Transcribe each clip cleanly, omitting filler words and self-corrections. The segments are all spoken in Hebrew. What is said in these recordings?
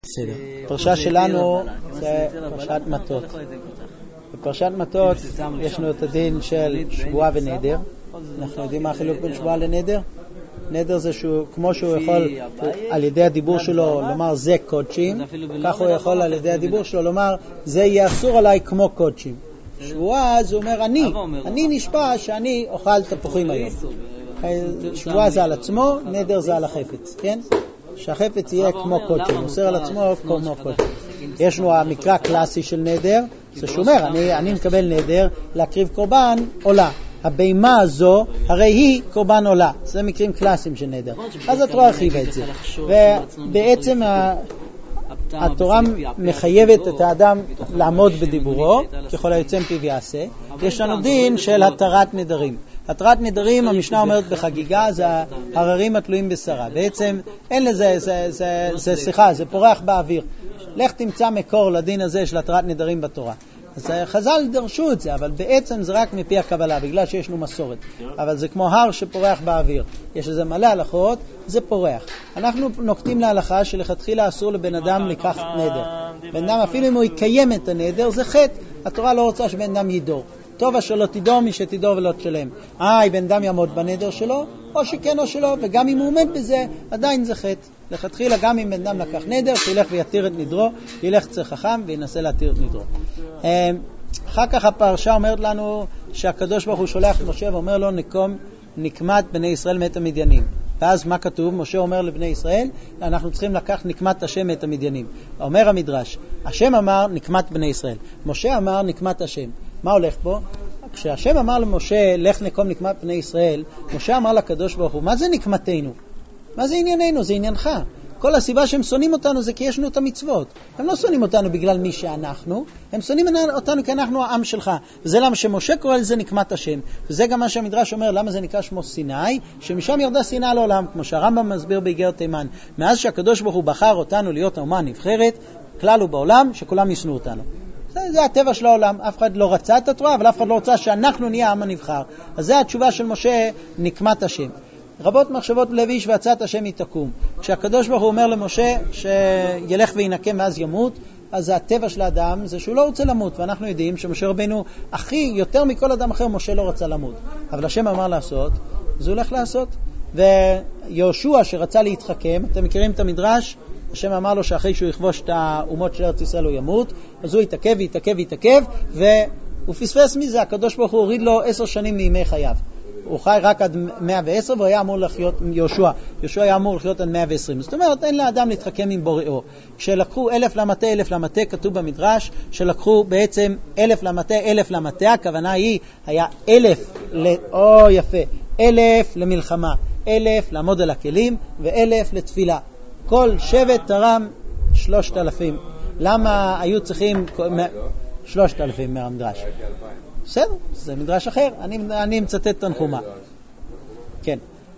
בסדר. הפרשה שלנו זה פרשת מטות. בפרשת מטות יש לנו את הדין של שבועה ונדר. אנחנו יודעים מה החילוק בין שבועה לנדר? נדר זה כמו שהוא יכול על ידי הדיבור שלו לומר זה קודשים, כך הוא יכול על ידי הדיבור שלו לומר זה יהיה אסור עליי כמו קודשים. שבועה זה אומר אני נשבע שאני אוכל תפוחים היום. שבועה זה על עצמו, נדר זה על החפץ, כן? שהחפץ יהיה כמו קודשים, אוסר על עצמו כמו קודשים. יש לנו המקרא הקלאסי של נדר, זה שאומר, אני מקבל נדר להקריב קורבן עולה. הבהמה הזו, הרי היא קורבן עולה. זה מקרים קלאסיים של נדר. אז התורה הרחיבה את זה. ובעצם התורה מחייבת את האדם לעמוד בדיבורו, ככל היוצא מפיו יעשה. יש לנו דין של התרת נדרים. התרת נדרים, המשנה אומרת בחגיגה, זה הררים התלויים בשרה. בעצם אין לזה, זה פורח באוויר. לך תמצא מקור לדין הזה של התרת נדרים בתורה. אז חז"ל דרשו את זה, אבל בעצם זה רק מפי הקבלה, בגלל שיש לנו מסורת. אבל זה כמו הר שפורח באוויר. יש איזה מלא הלכות, זה פורח. אנחנו נוקטים להלכה שלכתחילה אסור לבן אדם לקחת נדר. בן אדם, אפילו אם הוא יקיים את הנדר, זה חטא. התורה לא רוצה שבן אדם ידור. טוב אשר לא תדור מי שתדור ולא תשלם. בן אדם יעמוד בנדר שלו, או שכן או שלא, וגם אם הוא עומד בזה, עדיין זה חטא. לכתחילה גם אם בן אדם לקח נדר, שילך ויתיר את נדרו, ילך צר חכם וינסה להתיר את נדרו. אחר כך הפרשה אומרת לנו שהקדוש ברוך הוא שולח את משה ואומר לו נקמת בני ישראל מאת המדיינים. ואז מה כתוב? משה אומר לבני ישראל, אנחנו צריכים לקחת נקמת השם מאת המדיינים. אומר המדרש, השם אמר נקמת בני ישראל, משה אמר נקמת השם. מה הולך פה? כשהשם אמר למשה לך נקום נקמת בני ישראל, משה אמר לקדוש ברוך הוא, מה זה נקמתנו? מה זה ענייננו? זה עניינך. כל הסיבה שהם שונאים אותנו זה כי יש לנו את המצוות. הם לא שונאים אותנו בגלל מי שאנחנו, הם שונאים אותנו כי אנחנו העם שלך. וזה למה שמשה קורא לזה נקמת השם. וזה גם מה שהמדרש אומר, למה זה נקרא שמו סיני, שמשם ירדה שנאה לעולם, כמו שהרמב"ם מסביר באיגרת תימן. מאז שהקדוש ברוך הוא בחר אותנו להיות האומה הנבחרת, כלל הוא בעולם שכולם ישנאו אותנו. זה הטבע של העולם, אף אחד לא רצה את התורה, אבל אף אחד לא רצה שאנחנו נהיה העם הנבחר. אז זה התשובה של משה, נקמת השם. רבות מחשבות בלב איש ועצת השם היא תקום. כשהקדוש ברוך הוא אומר למשה שילך וינקם ואז ימות, אז הטבע של האדם זה שהוא לא רוצה למות, ואנחנו יודעים שמשה רבינו הכי יותר מכל אדם אחר משה לא רצה למות. אבל השם אמר לעשות, אז הוא הולך לעשות. ויהושע שרצה להתחכם, אתם מכירים את המדרש? השם אמר לו שאחרי שהוא יכבוש את האומות של ארץ ישראל הוא ימות, אז הוא יתעכב, והוא פספס מזה, הקדוש ברוך הוא הוריד לו 10 שנים מימי חייו. הוא חי רק עד 110 והוא היה אמור לחיות יהושע היה אמור לחיות עד 120. זאת אומרת, אין לאדם להתחכם עם בוראו. כשלקחו 1000 למטה, כתוב במדרש שלקחו בעצם 1000 למטה, הכוונה היא, היה 1000 למלחמה, 1000 לעמוד על הכלים ו1000 לתפילה. כל שבט תרם 3000. למה היו צריכים 3000 מהמדרש? בסדר, זה מדרש אחר. אני מצטט תנחומה. כן.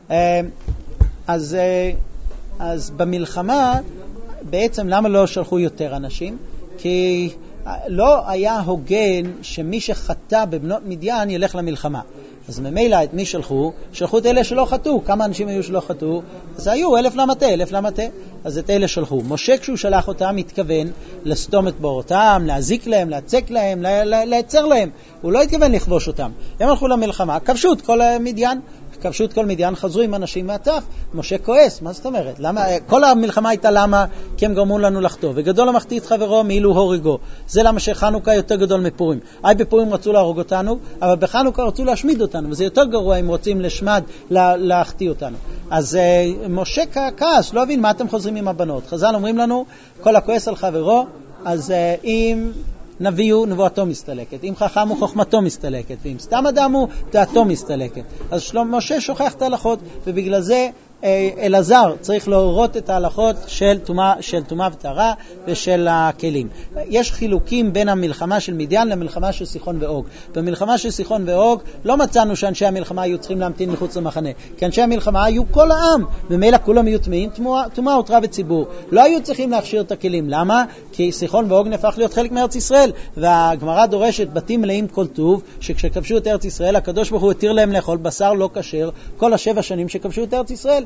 אז במלחמה בעצם למה לא שלחו יותר אנשים? כי לא היה הוגן שמי שחטא בבנות מדיין ילך למלחמה. אז ממילא את מי שלחו את אלה שלא חטאו. כמה אנשים היו שלא חטאו? אז היו 1000 למטה. אז את אלה שלחו. משה כשהוא שלח אותם התכוון לסתום את בורותם, להזיק להם, להצק להם, להצר להם. הוא לא התכוון לכבוש אותם. הם הלכו למלחמה, כבשו את כל מדיין, חזרו עם אנשים מהטף. משה כועס, מה זאת אומרת? למה? כל המלחמה הייתה למה? כי הם גרמו לנו לחטוא. וגדול המחטיא את חברו מאילו הורגו. זה למה שחנוכה יותר גדול מפורים. בפורים רצו להרוג אותנו, אבל בחנוכה רצו להשמיד אותנו, וזה יותר גרוע אם רוצים לשמד, להחטיא אותנו. אז משה כעס, לא הבין מה אתם חוזרים עם הבנות. חז"ל אומרים לנו, כל הכועס על חברו, אז אם נביא הוא נבואתו מסתלקת, אם חכם הוא חוכמתו מסתלקת, ואם סתם אדם הוא דעתו מסתלקת. אז משה שוכח את ההלכות, ובגלל זה אלעזר צריך להורות את ההלכות של טומאה וטהרה ושל הכלים. יש חילוקים בין המלחמה של מדיין למלחמה של סיחון ואוג. במלחמה של סיחון ואוג לא מצאנו שאנשי המלחמה היו צריכים להמתין מחוץ למחנה, כי אנשי המלחמה היו כל העם, ומילא כולם היו טמאים, טומאה הותרה בציבור. לא היו צריכים להכשיר את הכלים. למה? כי סיחון ואוג נהפך להיות חלק מארץ ישראל, והגמרא דורשת בתים מלאים כל טוב, שכשכבשו את ארץ ישראל הקדוש ברוך הוא התיר להם לאכול בשר לא כשר כל 7 שנים שכבשו את ארץ ישראל.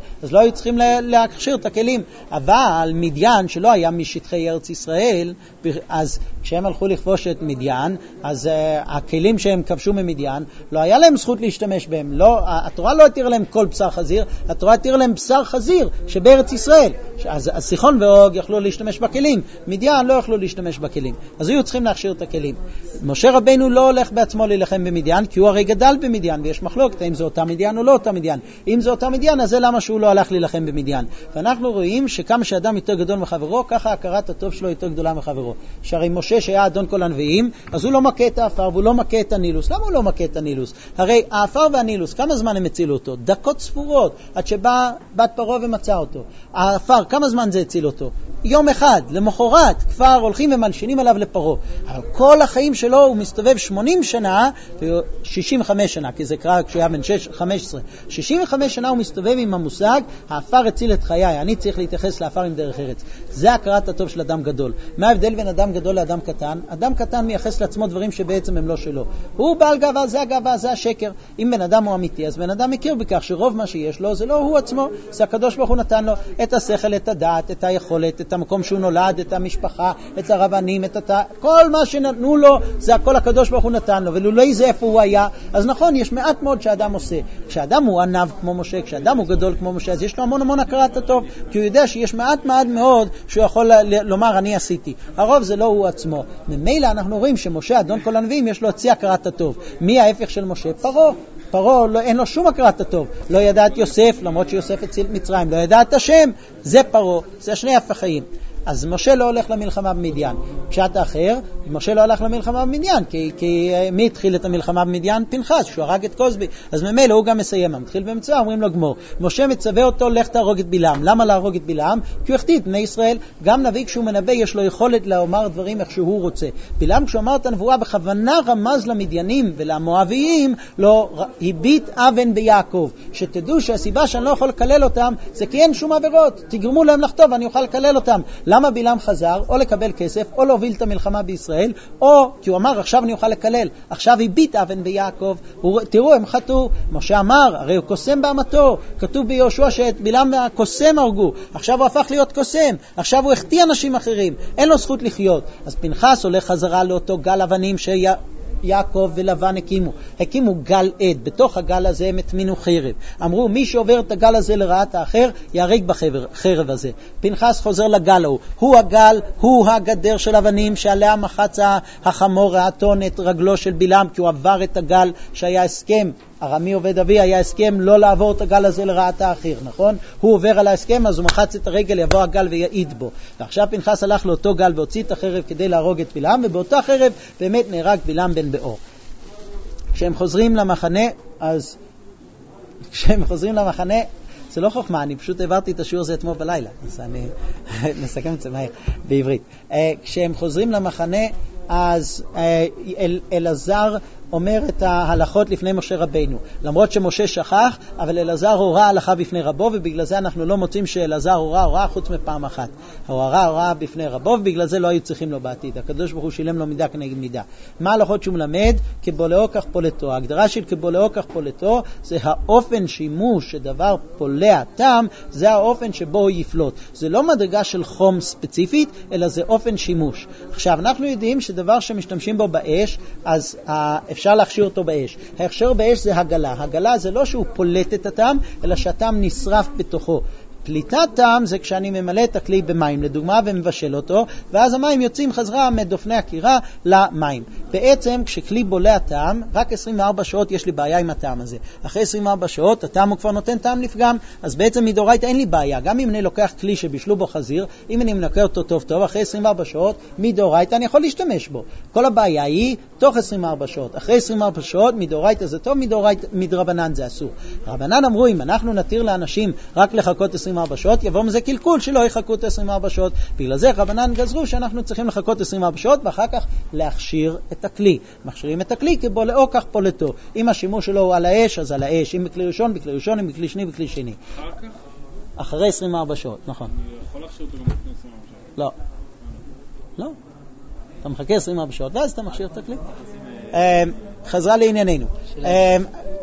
אז לא היו צריכים להכשיר את הכלים. אבל מדיין, שלא היה משטחי ארץ ישראל, אז כשהם הלכו לכבוש את מדיין, אז הכלים שהם כבשו ממדיין, לא היה להם זכות להשתמש בהם. לא, התורה לא התיר להם כל בשר חזיר, התורה התיר להם בשר חזיר שבארץ ישראל. אז סיחון ואוג יכלו להשתמש בכלים, מדיין לא יכלו להשתמש בכלים. אז היו צריכים להכשיר את הכלים. משה רבנו לא הולך בעצמו להילחם במדיין, כי הוא הרי גדל במדיין, ויש מחלוקת אם זה אותה מדיין או לא אותה מדיין. אם זה אותה מדיין, אז זה למה שהוא לא הלך להילחם במדיין. ואנחנו רואים שכמה שאדם יותר גדול מחברו, ככה הכרת הטוב שלו יותר גדולה מחברו. שהרי משה שהיה אדון כל הנביאים, אז הוא לא מכה את האפר והוא לא מכה את הנילוס. למה הוא לא מכה את הנילוס? הרי האפר והנילוס, כמה זמן הם הצילו אותו? דקות ספורות, עד שבא בת פרעה ומצא אותו. האפר, כמה זמן זה הציל אותו? יום אחד, למחרת, כבר הולכים ומלשינים עליו לפרעה. אבל כל החיים שלו הוא מסתובב 80 שנה, 65 שנה, כי זה קרה כשהוא היה בן 15. 65 שנה הוא מסתובב עם המושג, האפר הציל את חיי, אני צריך להתייחס לאפר עם דרך ארץ. זה הכרת הטוב של אדם גדול. מה ההבדל בין אדם גדול לאדם קטן? אדם קטן מייחס לעצמו דברים שבעצם הם לא שלו. הוא בעל גאווה, זה הגאווה, זה השקר. אם בן אדם הוא אמיתי, אז בן אדם מכיר בכך שרוב מה שיש לו זה לא הוא עצמו, זה הקדוש ברוך הוא נתן לו את השכל, את הדעת, את היכולת, את המקום שהוא נולד, את המשפחה, את הרבנים, כל מה שנתנו לו, זה הכל הקדוש ברוך הוא נתן לו, ולולא זה איפה הוא היה. אז נכון, יש מעט מאוד שאדם עושה. כשאדם הוא ענב כמו משה, כשאדם הוא גדול כמו משה, אז יש לו המון הכרת הטוב, כי הוא יודע שיש מעט מאוד שהוא יכול לומר אני עשיתי. הרוב זה לא הוא עצמו. ממילא אנחנו רואים שמשה, אדון כל הנביאים, יש לו הצי הכרת הטוב. מי ההפך של משה? פרעה אין לו שום הכרת הטוב. לא ידע את יוסף, למרות שיוסף הציל את מצרים. לא ידע את השם, זה פרעה. זה שני הפכים. אז משה לא הולך למלחמה במדיין. פשט האחר, משה לא הולך למלחמה במדיין, כי מי התחיל את המלחמה במדיין? פנחס, שהוא הרג את קוזבי. אז ממילא הוא גם מסיים. מתחיל במצווה, אומרים לו גמור. משה מצווה אותו, לך תהרוג את בלעם. למה להרוג את בלעם? כי הוא החטיא את בני ישראל. גם נביא כשהוא מנבא, יש לו יכולת לומר דברים איך שהוא רוצה. בלעם כשהוא אמר את הנבואה, בכוונה רמז למדיינים ולמואביים, לא הביט אבן ביעקב. שתדעו שהסיבה שאני לא יכול לקלל אותם, זה כי אין שום עבירות. תגרמו להם לחטוא ואני אוכל לקלל אותם. למה בלעם חזר? או לקבל כסף, או להוביל את המלחמה בישראל, או כי הוא אמר, עכשיו אני אוכל לקלל. עכשיו הביט אבן ביעקב. תראו, הם חטאו. משה אמר, הרי הוא קוסם באמתו. כתוב ביהושע שאת בלעם הקוסם הרגו. עכשיו הוא הפך להיות קוסם. עכשיו הוא החטיא אנשים אחרים. אין לו זכות לחיות. אז פנחס הולך חזרה לאותו גל אבנים יעקב ולבן הקימו גל עד. בתוך הגל הזה הם התמינו חרב. אמרו, מי שעובר את הגל הזה לרעת האחר, יהרג בחרב הזה. פנחס חוזר לגל ההוא. הוא הגל, הוא הגדר של אבנים שעליה מחץ החמור האתון את רגלו של בלעם, כי הוא עבר את הגל שהיה הסכם. ארמי עובד אבי היה הסכם לא לעבור את הגל הזה לרעת האחר, נכון? הוא עובר על ההסכם, אז הוא מחץ את הרגל, יבוא הגל ויעיד בו. ועכשיו פנחס הלך לאותו גל והוציא את החרב כדי להרוג את בלעם, ובאותה חרב באמת נהרג בלעם בן באור. כשהם חוזרים למחנה, זה לא חוכמה, אני פשוט העברתי את השיעור הזה אתמול בלילה, אז אני נסכם את זה מהר בעברית. כשהם חוזרים למחנה, אז אלעזר אומר את ההלכות לפני משה רבינו. למרות שמשה שכח, אבל אלעזר הורה הלכה בפני רבו, ובגלל זה אנחנו לא מוצאים שאלעזר הורה חוץ מפעם אחת. הורה בפני רבו, ובגלל זה לא היו צריכים לו בעתיד. הקדוש ברוך הוא שילם לו מידה כנגד מידה. מה ההלכות שהוא מלמד? כבולעו כך פולטו. ההגדרה של כבולעו כך פולטו זה האופן שימוש שדבר פולע טעם, זה האופן שבו הוא יפלוט. זה לא מדרגה של חום ספציפית, אלא זה אופן שימוש. עכשיו, אנחנו יודעים שדבר שמשתמשים בו באש, אז אפשר להכשיר אותו באש. ההכשר באש זה הגלה. הגלה זה לא שהוא פולט את הטעם, אלא שהטעם נשרף בתוכו. פליטת טעם זה כשאני ממלא את הכלי במים, לדוגמה, ומבשל אותו, ואז המים יוצאים חזרה מדופני הקירה למים. בעצם, כשכלי בולע טעם, רק 24 שעות יש לי בעיה עם הטעם הזה. אחרי 24 שעות, הטעם הוא כבר נותן טעם לפגם, אז בעצם מדאורייתא אין לי בעיה. גם אם אני לוקח כלי שבישלו בו חזיר, אם אני מנקה אותו טוב, אחרי 24 שעות, מדאורייתא אני יכול להשתמש בו. כל הבעיה היא, תוך 24 שעות. אחרי 24 שעות, מדאורייתא זה טוב, מדרבנן זה אסור. רבנן אמרו, אם אנחנו נתיר לאנשים רק לחכות 24 שעות, יבוא מזה קלקול שלא יחכו את 24 שעות. בגלל זה רבנן גזרו שאנחנו צריכים לחכות 24 שעות, ואחר כך להכשיר את הכלי. מכשירים את הכלי כבולעו כך פולטו. אם השימוש שלו הוא על האש, אז על האש. אם בכלי ראשון, בכלי ראשון. אם בכלי שני, בכלי שני. אחר כך? אחרי 24 שעות, נכון. אני יכול להכשיר אותו גם לפני 24 שעות? לא. אתה מחכה 24 שעות, ואז אתה מכשיר את הכלי. חזרה לענייננו.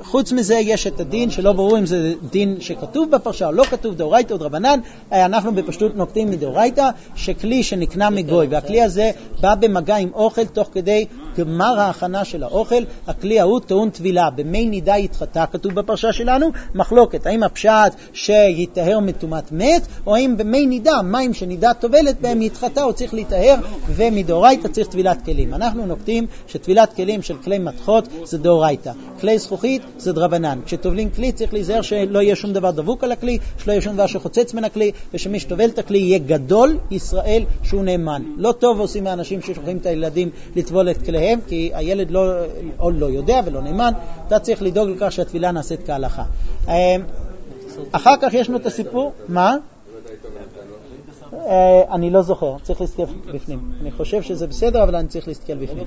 חוץ מזה יש את הדין שלא ברור אם זה דין שכתוב בפרשה או לא כתוב, דאורייתא או דרבנן. אנחנו בפשטות נוקטים מדאורייתא, שכלי שנקנה מגוי, והכלי הזה בא במגע עם אוכל תוך כדי גמר ההכנה של האוכל, הכלי ההוא טעון טבילה, במי נידה יתחטא, כתוב בפרשה שלנו, מחלוקת, האם הפשט שיטהר מטומאת מת, או האם במי נידה, מים שנידה טובלת בהם יתחטא, הוא צריך להיטהר, ומדאורייתא צריך טבילת כלים. אנחנו נוקטים שטבילת כלים של כלי מתכות זה דאורייתא, כלי זכוכית זה דרבנן. כשטובלים כלי צריך להיזהר שלא יהיה שום דבר דבוק על הכלי, שלא יהיה שום דבר שחוצץ מן הכלי, ושמי שטובל את הכלי יהיה גדול ישראל שהוא נאמן. לא טוב עושים האנשים ששולחים את הילדים לטבול את כליהם, כי הילד לא יודע ולא נאמן. אתה צריך לדאוג לכך שהטבילה נעשית כהלכה. אחר כך יש לנו את הסיפור, מה? אני לא זוכר, צריך להסתכל בפנים. אני חושב שזה בסדר, אבל אני צריך להסתכל בפנים.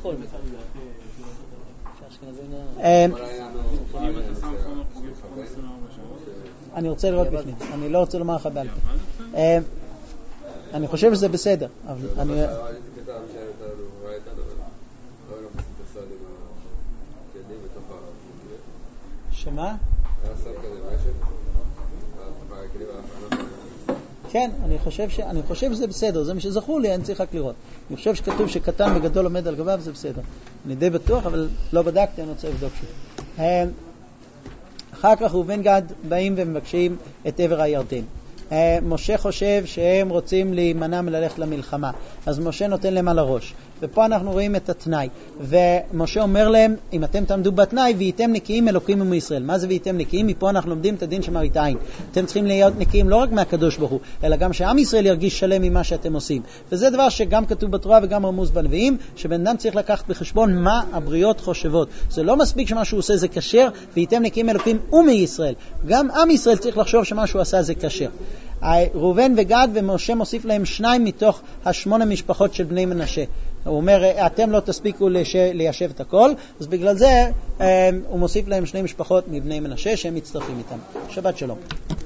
אני רוצה לראות בפנים, אני לא רוצה לומר לך בעל פה. אני חושב שזה בסדר, אבל אני... שמה? כן, אני חושב שזה בסדר, זה מה שזכור לי, אני צריך רק לראות. אני חושב שכתוב שקטן וגדול עומד על גביו, זה בסדר. אני די בטוח, אבל לא בדקתי, אני רוצה לבדוק שוב. אחר כך ראובן גד באים ומבקשים את עבר הירדן. משה חושב שהם רוצים להימנע מללכת למלחמה, אז משה נותן להם על הראש, ופה אנחנו רואים את התנאי, ומשה אומר להם, אם אתם תעמדו בתנאי, והייתם נקיים אלוקים עמו ישראל. מה זה והייתם נקיים? מפה אנחנו לומדים את הדין שמראית עין. אתם צריכים להיות נקיים לא רק מהקדוש ברוך הוא, אלא גם שעם ישראל ירגיש שלם ממה שאתם עושים, וזה דבר שגם כתוב בתורה וגם רמוז בנביאים, שבן אדם צריך לקחת בחשבון מה הבריות חושבות. זה לא מספיק שמה שהוא עושה זה כשר, והייתם נקיים אלוקים עמו ישראל, גם עם ישראל צריך לחשוב שמה שהוא עשה זה כשר. ראובן וגד, ומשה מוסיף להם 2 מתוך 8 משפחות של בני מנשה. הוא אומר, אתם לא תספיקו ליישב את הכל, אז בגלל זה הוא מוסיף להם 2 משפחות מבני מנשה שהם מצטרפים איתם. שבת שלום.